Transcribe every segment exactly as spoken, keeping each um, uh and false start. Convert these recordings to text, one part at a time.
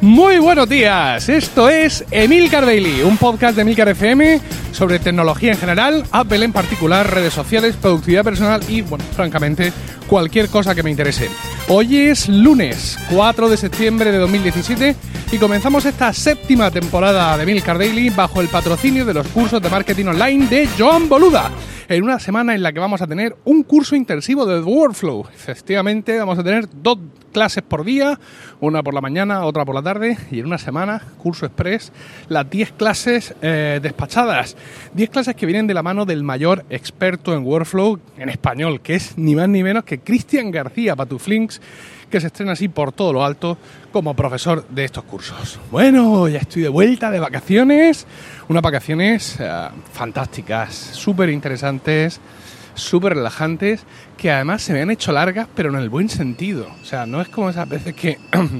Muy buenos días, esto es Emilcar Daily, un podcast de Emilcar F M sobre tecnología en general, Apple en particular, redes sociales, productividad personal y, bueno, francamente, cualquier cosa que me interese. Hoy es lunes, cuatro de septiembre de dos mil diecisiete y comenzamos esta séptima temporada de Emilcar Daily bajo el patrocinio de los cursos de marketing online de Joan Boluda, en una semana en la que vamos a tener un curso intensivo de Workflow. Efectivamente, vamos a tener dos clases por día, una por la mañana, otra por la tarde, y en una semana, curso express, las diez clases eh, despachadas. diez clases que vienen de la mano del mayor experto en Workflow en español, que es ni más ni menos que Cristian García Patuflinks, que se estrena así por todo lo alto como profesor de estos cursos. Bueno, ya estoy de vuelta de vacaciones, unas vacaciones uh, fantásticas, súper interesantes, súper relajantes, que además se me han hecho largas, pero en el buen sentido. O sea, no es como esas veces que,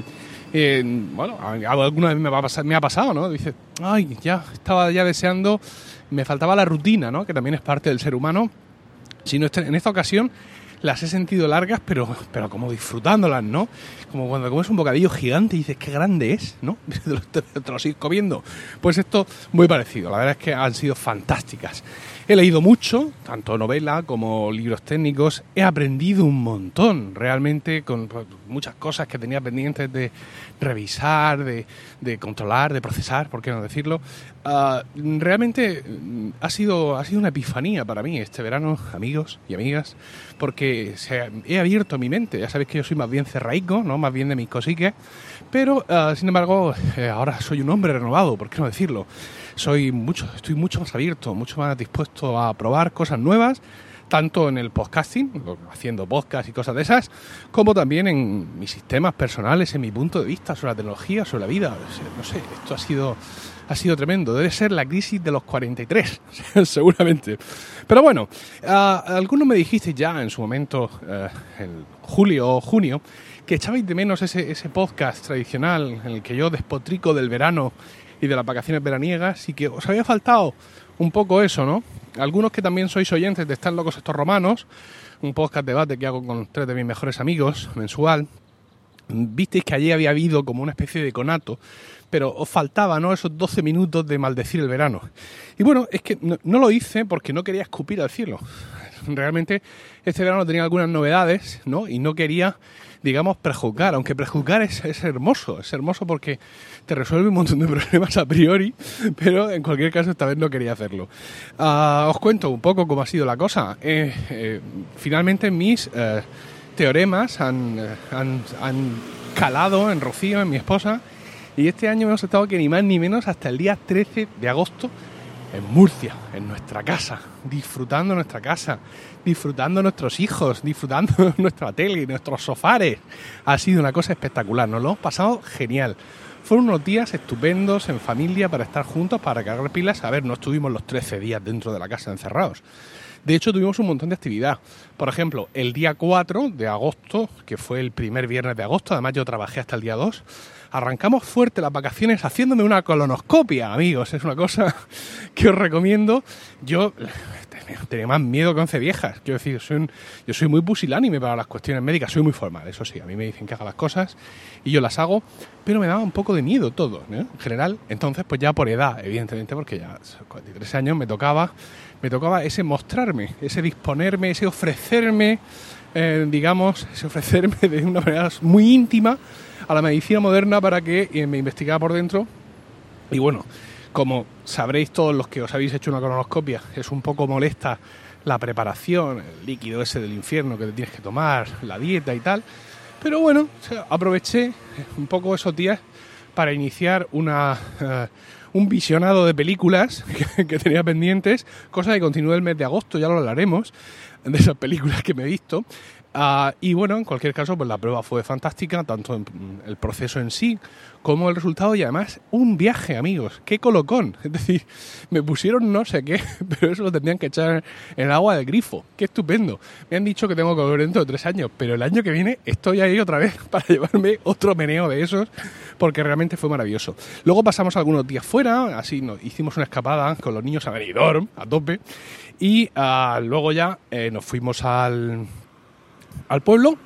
eh, bueno, alguna vez me, va a pasar, me ha pasado, ¿no? Dices, ay, ya, estaba ya deseando, me faltaba la rutina, ¿no? Que también es parte del ser humano. Sino en esta ocasión las he sentido largas, pero, pero como disfrutándolas, ¿no? Como cuando comes un bocadillo gigante y dices, qué grande es, ¿no? Te, te, te lo sigues comiendo. Pues esto, muy parecido. La verdad es que han sido fantásticas. He leído mucho, tanto novela como libros técnicos. He aprendido un montón, realmente, con pues, muchas cosas que tenía pendientes de revisar, de, de controlar, de procesar, ¿por qué no decirlo? Uh, realmente ha sido, ha sido una epifanía para mí este verano, amigos y amigas, porque se, he abierto mi mente. Ya sabéis que yo soy más bien cerraico, ¿no? Más bien de mis cosiques, pero uh, sin embargo eh, ahora soy un hombre renovado, ¿por qué no decirlo? Soy mucho, estoy mucho más abierto, mucho más dispuesto a probar cosas nuevas, tanto en el podcasting, haciendo podcast y cosas de esas, como también en mis sistemas personales, en mi punto de vista sobre la tecnología, sobre la vida. No sé, esto ha sido, ha sido tremendo. Debe ser la crisis de los cuarenta y tres, seguramente. Pero bueno, uh, algunos me dijisteis ya en su momento, uh, en julio o junio, que echabais de menos ese, ese podcast tradicional en el que yo despotrico del verano y de las vacaciones veraniegas, y que os había faltado un poco eso, ¿no? Algunos que también sois oyentes de Están locos estos romanos, un podcast debate que hago con tres de mis mejores amigos, mensual, visteis que allí había habido como una especie de conato, pero os faltaba, ¿no?, esos doce minutos de maldecir el verano. Y bueno, es que no, no lo hice porque no quería escupir al cielo. Realmente este verano tenía algunas novedades, ¿no? Y no quería, digamos, prejuzgar, aunque prejuzgar es, es hermoso, es hermoso porque te resuelve un montón de problemas a priori, pero en cualquier caso esta vez no quería hacerlo. Uh, os cuento un poco cómo ha sido la cosa. Eh, eh, finalmente mis eh, teoremas han, eh, han, han calado en Rocío, en mi esposa, y este año hemos estado que ni más ni menos hasta el día trece de agosto en Murcia, en nuestra casa, disfrutando nuestra casa, disfrutando nuestros hijos, disfrutando nuestra tele, nuestros sofares. Ha sido una cosa espectacular, nos lo hemos pasado genial. Fueron unos días estupendos en familia para estar juntos, para cargar pilas. A ver, no estuvimos los trece días dentro de la casa encerrados. De hecho, tuvimos un montón de actividad. Por ejemplo, el día cuatro de agosto, que fue el primer viernes de agosto, además yo trabajé hasta el día dos, arrancamos fuerte las vacaciones haciéndome una colonoscopia, amigos. Es una cosa que os recomiendo. Yo tenía más miedo que once viejas. Quiero decir, soy un, yo soy muy pusilánime para las cuestiones médicas. Soy muy formal, eso sí. A mí me dicen que haga las cosas y yo las hago, pero me daba un poco de miedo todo, ¿no? En general. Entonces, pues ya por edad, evidentemente, porque ya a cuarenta y tres años me tocaba, me tocaba ese mostrarme, ese disponerme, ese ofrecerme, eh, digamos, ese ofrecerme de una manera muy íntima a la medicina moderna para que eh, me investigara por dentro. Y bueno, como sabréis todos los que os habéis hecho una colonoscopia, es un poco molesta la preparación, el líquido ese del infierno que te tienes que tomar, la dieta y tal. Pero bueno, o sea, aproveché un poco esos días para iniciar una, uh, un visionado de películas que, que tenía pendientes, cosa que continúa el mes de agosto, ya lo hablaremos, de esas películas que me he visto. Uh, y bueno, en cualquier caso, pues la prueba fue fantástica, tanto en el proceso en sí como el resultado, y además un viaje, amigos, qué colocón. Es decir, me pusieron no sé qué, pero eso lo tendrían que echar en el agua del grifo. Qué estupendo. Me han dicho que tengo que volver dentro de tres años, pero el año que viene estoy ahí otra vez para llevarme otro meneo de esos, porque realmente fue maravilloso. Luego pasamos algunos días fuera, así nos hicimos una escapada con los niños a Benidorm, a tope, y uh, luego ya eh, nos fuimos al... al pueblo,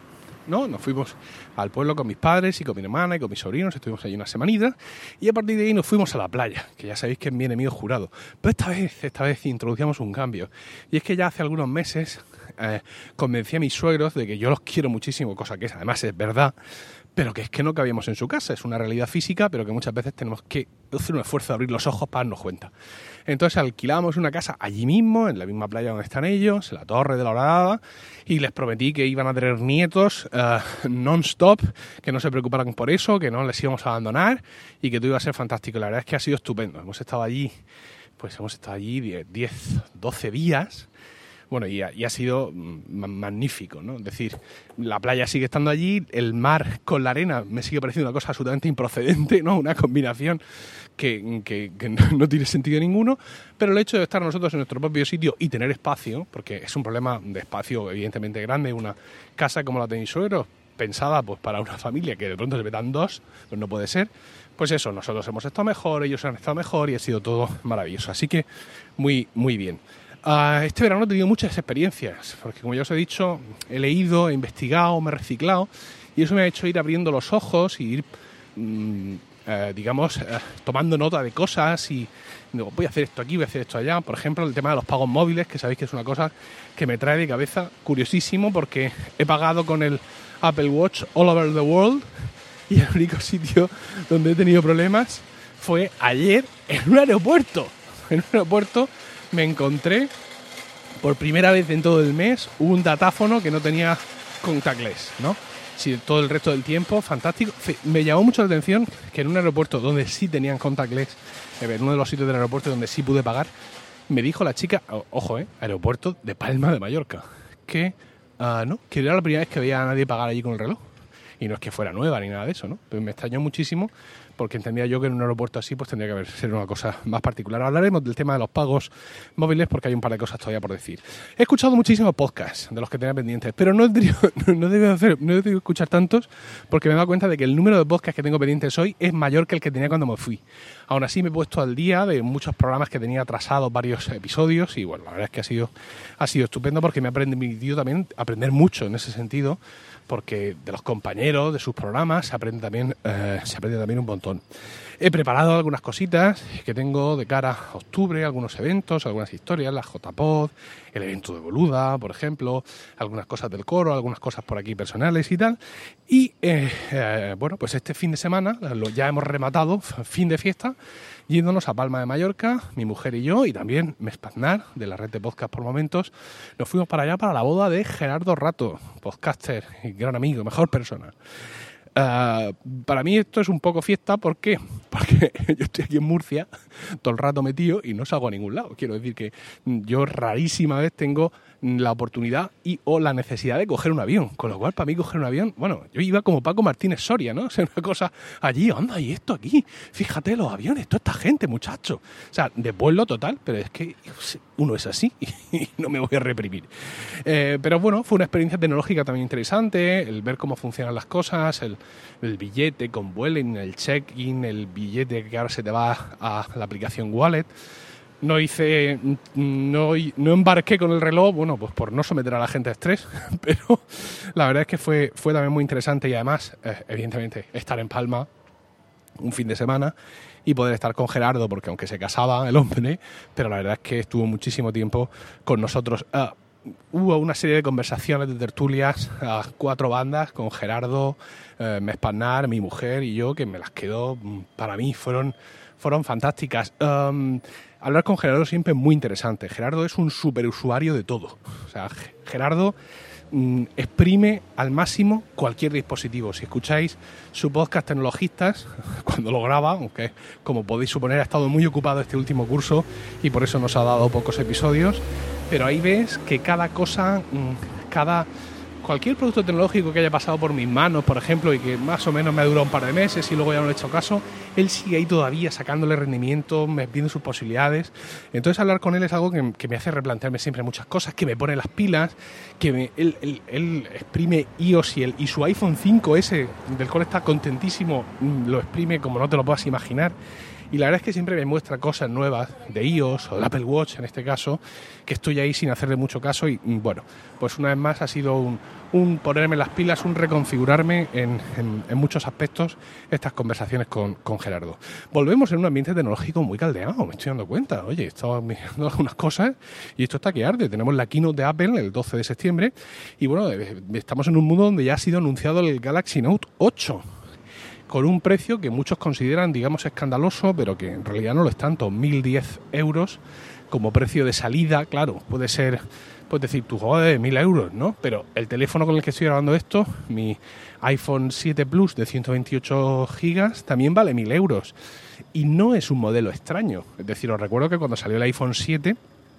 ¿no? Nos fuimos al pueblo con mis padres y con mi hermana y con mis sobrinos, estuvimos allí una semanita y a partir de ahí nos fuimos a la playa, que ya sabéis que es mi enemigo jurado. Pero esta vez, esta vez introducíamos un cambio y es que ya hace algunos meses eh, convencí a mis suegros de que yo los quiero muchísimo, cosa que es, además es verdad, pero que es que no cabíamos en su casa, es una realidad física, pero que muchas veces tenemos que hacer un esfuerzo de abrir los ojos para darnos cuenta. Entonces alquilamos una casa allí mismo, en la misma playa donde están ellos, en la Torre de la Horadada, y les prometí que iban a tener nietos uh, non-stop, que no se preocuparan por eso, que no les íbamos a abandonar y que todo iba a ser fantástico. La verdad es que ha sido estupendo. Hemos estado allí, pues hemos estado allí diez, doce días. Bueno, y ha, y ha sido magnífico, ¿no? Es decir, la playa sigue estando allí, el mar con la arena me sigue pareciendo una cosa absolutamente improcedente, ¿no? Una combinación que, que, que no tiene sentido ninguno, pero el hecho de estar nosotros en nuestro propio sitio y tener espacio, porque es un problema de espacio evidentemente grande, una casa como la de mis suegros, pensada pues para una familia que de pronto se metan dos, pues no puede ser. Pues eso, nosotros hemos estado mejor, ellos han estado mejor y ha sido todo maravilloso. Así que muy, muy bien. Uh, este verano he tenido muchas experiencias, porque como ya os he dicho, he leído, he investigado, me he reciclado y eso me ha hecho ir abriendo los ojos y ir, mmm, uh, digamos, uh, tomando nota de cosas y digo, voy a hacer esto aquí, voy a hacer esto allá. Por ejemplo, el tema de los pagos móviles, que sabéis que es una cosa que me trae de cabeza curiosísimo porque he pagado con el Apple Watch all over the world y el único sitio donde he tenido problemas fue ayer en un aeropuerto. En un aeropuerto me encontré por primera vez en todo el mes un datáfono que no tenía contactless, ¿no? Sí, todo el resto del tiempo, fantástico. Me llamó mucho la atención que en un aeropuerto donde sí tenían contactless, en uno de los sitios del aeropuerto donde sí pude pagar, me dijo la chica, ojo, eh, aeropuerto de Palma de Mallorca, que uh, no, que era la primera vez que veía a nadie pagar allí con el reloj. Y no es que fuera nueva ni nada de eso, ¿no? Pero me extrañó muchísimo porque entendía yo que en un aeropuerto así pues tendría que haber ser una cosa más particular. Hablaremos del tema de los pagos móviles porque hay un par de cosas todavía por decir. He escuchado muchísimos podcasts de los que tenía pendientes, pero no he debido, no debo hacer, no he debido escuchar tantos porque me he dado cuenta de que el número de podcasts que tengo pendientes hoy es mayor que el que tenía cuando me fui. Aún así me he puesto al día de muchos programas que tenía atrasados varios episodios y bueno, la verdad es que ha sido, ha sido estupendo porque me ha permitido también aprender mucho en ese sentido, porque de los compañeros, de sus programas, se aprende también, eh, se aprende también un montón. He preparado algunas cositas que tengo de cara a octubre, algunos eventos, algunas historias, la J P O D, el evento de Boluda, por ejemplo, algunas cosas del coro, algunas cosas por aquí personales y tal. Y, eh, eh, bueno, pues este fin de semana lo ya hemos rematado, fin de fiesta, yéndonos a Palma de Mallorca, mi mujer y yo, y también Mespaznar, de la red de podcast por momentos, nos fuimos para allá para la boda de Gerardo Rato, podcaster y gran amigo, mejor persona. Uh, para mí esto es un poco fiesta, ¿por qué? Porque yo estoy aquí en Murcia todo el rato metido y no salgo a ningún lado. Quiero decir que yo rarísima vez tengo la oportunidad y o la necesidad de coger un avión, con lo cual para mí coger un avión, bueno, yo iba como Paco Martínez Soria, ¿no? O sea, una cosa allí, anda, y esto aquí, fíjate los aviones, toda esta gente, muchacho. O sea, de pueblo total, pero es que uno es así y no me voy a reprimir. Eh, pero bueno, fue una experiencia tecnológica también interesante, el ver cómo funcionan las cosas, el, el billete con Vueling, el check-in, el billete que ahora se te va a la aplicación Wallet. No hice, no, no embarqué con el reloj, bueno, pues por no someter a la gente a estrés, pero la verdad es que fue, fue también muy interesante y además, eh, evidentemente, estar en Palma un fin de semana y poder estar con Gerardo, porque aunque se casaba el hombre, pero la verdad es que estuvo muchísimo tiempo con nosotros. Uh, hubo una serie de conversaciones, de tertulias a cuatro bandas con Gerardo, eh, Mespaznar, mi mujer y yo, que me las quedó, para mí fueron, fueron fantásticas. Um, Hablar con Gerardo siempre es muy interesante. Gerardo es un superusuario de todo. O sea, Gerardo mmm, exprime al máximo cualquier dispositivo. Si escucháis su podcast Tecnologistas, cuando lo graba, aunque como podéis suponer ha estado muy ocupado este último curso y por eso nos ha dado pocos episodios, pero ahí ves que cada cosa, mmm, cada... cualquier producto tecnológico que haya pasado por mis manos, por ejemplo, y que más o menos me ha durado un par de meses y luego ya no le he hecho caso, él sigue ahí todavía sacándole rendimiento, viendo sus posibilidades. Entonces hablar con él es algo que, que me hace replantearme siempre muchas cosas, que me pone las pilas, que me, él, él, él exprime iOS y, el, y su iPhone cinco ese, del cual está contentísimo, lo exprime como no te lo puedas imaginar. y la verdad es que siempre me muestra cosas nuevas de iOS o del Apple Watch en este caso, que estoy ahí sin hacerle mucho caso y bueno, pues una vez más ha sido un, un ponerme las pilas, un reconfigurarme en, en, en muchos aspectos estas conversaciones con, con Gerardo. Volvemos en un ambiente tecnológico muy caldeado, me estoy dando cuenta. Oye, estaba mirando algunas cosas y esto está que arde. Tenemos la keynote de Apple el doce de septiembre y bueno, estamos en un mundo donde ya ha sido anunciado el Galaxy Note ocho con un precio que muchos consideran, digamos, escandaloso, pero que en realidad no lo es tanto, mil diez euros como precio de salida. Claro, puede ser, puedes decir, tú joder, mil euros, ¿no? Pero el teléfono con el que estoy grabando esto, mi iPhone siete Plus de ciento veintiocho gigas, también vale mil euros. Y no es un modelo extraño. Es decir, os recuerdo que cuando salió el iPhone siete,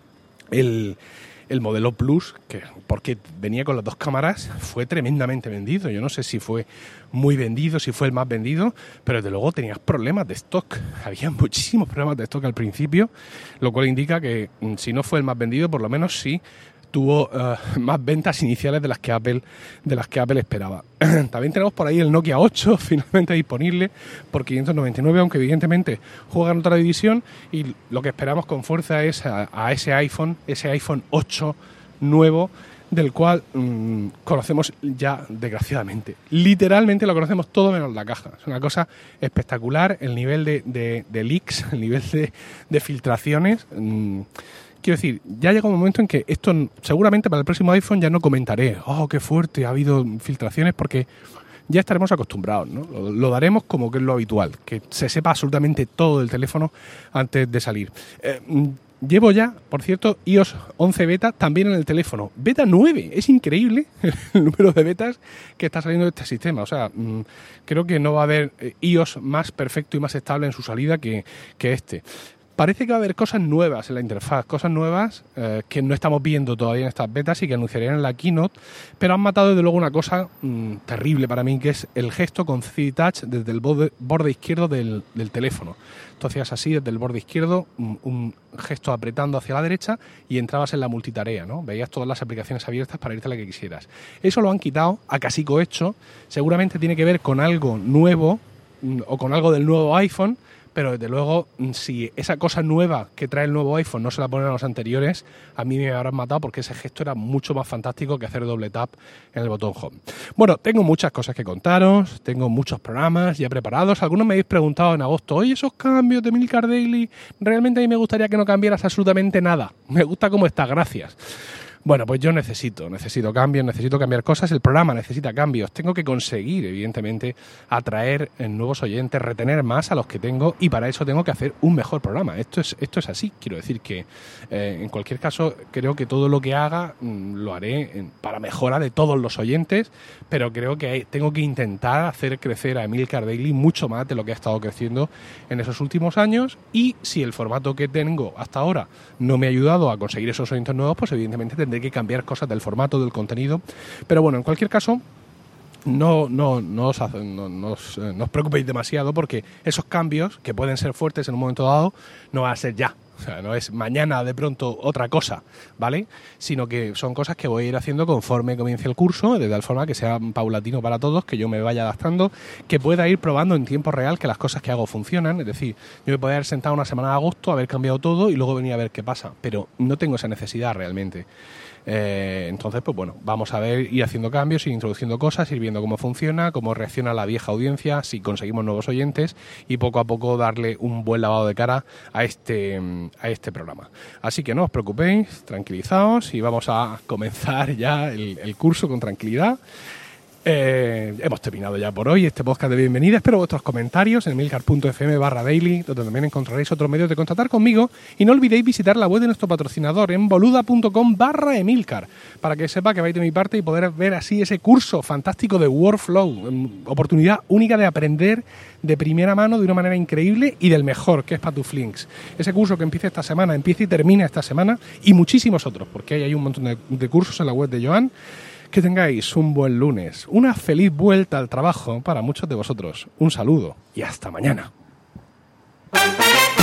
el... el modelo Plus, que porque venía con las dos cámaras, fue tremendamente vendido. Yo no sé si fue muy vendido, si fue el más vendido, pero desde luego tenías problemas de stock. Había muchísimos problemas de stock al principio, lo cual indica que si no fue el más vendido, por lo menos sí tuvo uh, más ventas iniciales de las que Apple de las que Apple esperaba. También tenemos por ahí el Nokia ocho finalmente disponible por quinientos noventa y nueve, aunque evidentemente juega en otra división y lo que esperamos con fuerza es a, a ese iPhone, ese iPhone ocho nuevo, del cual mmm, conocemos ya desgraciadamente. Literalmente lo conocemos todo menos la caja. Es una cosa espectacular el nivel de, de, de leaks, el nivel de, de filtraciones. Mmm, Quiero decir, ya llega un momento en que esto seguramente para el próximo iPhone ya no comentaré, oh, qué fuerte, ha habido filtraciones, porque ya estaremos acostumbrados, ¿no? Lo, lo daremos como que es lo habitual, que se sepa absolutamente todo del teléfono antes de salir. Eh, llevo ya, por cierto, iOS once beta también en el teléfono. Beta nueve, es increíble el número de betas que está saliendo de este sistema. O sea, mmm, creo que no va a haber iOS más perfecto y más estable en su salida que, que este. Parece que va a haber cosas nuevas en la interfaz, cosas nuevas eh, que no estamos viendo todavía en estas betas y que anunciarían en la keynote, pero han matado desde luego una cosa mmm, terrible para mí, que es el gesto con C D Touch desde el borde, borde izquierdo del, del teléfono. Tú hacías así desde el borde izquierdo, un, un gesto apretando hacia la derecha y entrabas en la multitarea, ¿no? Veías todas las aplicaciones abiertas para irte a la que quisieras. Eso lo han quitado a casico hecho, seguramente tiene que ver con algo nuevo mmm, o con algo del nuevo iPhone, pero desde luego, si esa cosa nueva que trae el nuevo iPhone no se la ponen a los anteriores, a mí me habrán matado porque ese gesto era mucho más fantástico que hacer doble tap en el botón Home. Bueno, tengo muchas cosas que contaros, tengo muchos programas ya preparados. Algunos me habéis preguntado en agosto, oye, esos cambios de Emilcar Daily, realmente a mí me gustaría que no cambiaras absolutamente nada. Me gusta cómo está, gracias. Bueno, pues yo necesito, necesito cambios, necesito cambiar cosas, el programa necesita cambios, tengo que conseguir, evidentemente, atraer nuevos oyentes, retener más a los que tengo y para eso tengo que hacer un mejor programa. Esto es, esto es así, quiero decir que eh, en cualquier caso creo que todo lo que haga mmm, lo haré en, para mejora de todos los oyentes, pero creo que hay, tengo que intentar hacer crecer a Emilcar Daily mucho más de lo que ha estado creciendo en esos últimos años y si el formato que tengo hasta ahora no me ha ayudado a conseguir esos oyentes nuevos, pues evidentemente tendré que cambiar cosas del formato, del contenido, pero bueno, en cualquier caso no, no, no, os, no, no, os, no os preocupéis demasiado porque esos cambios que pueden ser fuertes en un momento dado no van a ser ya. O sea, no es mañana de pronto otra cosa, ¿vale? Sino que son cosas que voy a ir haciendo conforme comience el curso, de tal forma que sea paulatino para todos, que yo me vaya adaptando, que pueda ir probando en tiempo real que las cosas que hago funcionan. Es decir, yo me podría haber sentado una semana de agosto, haber cambiado todo y luego venir a ver qué pasa. Pero no tengo esa necesidad realmente. Eh, entonces, pues bueno, vamos a ver, ir haciendo cambios, ir introduciendo cosas, ir viendo cómo funciona, cómo reacciona la vieja audiencia, si conseguimos nuevos oyentes y poco a poco darle un buen lavado de cara a este, a este programa. Así que no os preocupéis, tranquilizaos y vamos a comenzar ya el, el curso con tranquilidad. Eh, hemos terminado ya por hoy este podcast de bienvenida. Espero vuestros comentarios en emilcar.fm barra daily, donde también encontraréis otros medios de contactar conmigo. Y no olvidéis visitar la web de nuestro patrocinador en boluda.com barra emilcar, para que sepa que vais de mi parte y poder ver así ese curso fantástico de Workflow, oportunidad única de aprender de primera mano de una manera increíble y del mejor, que es Patuflinks. Ese curso que empieza esta semana, empieza y termina esta semana, y muchísimos otros, porque hay un montón de, de cursos en la web de Joan. Que tengáis un buen lunes, una feliz vuelta al trabajo para muchos de vosotros. Un saludo y hasta mañana.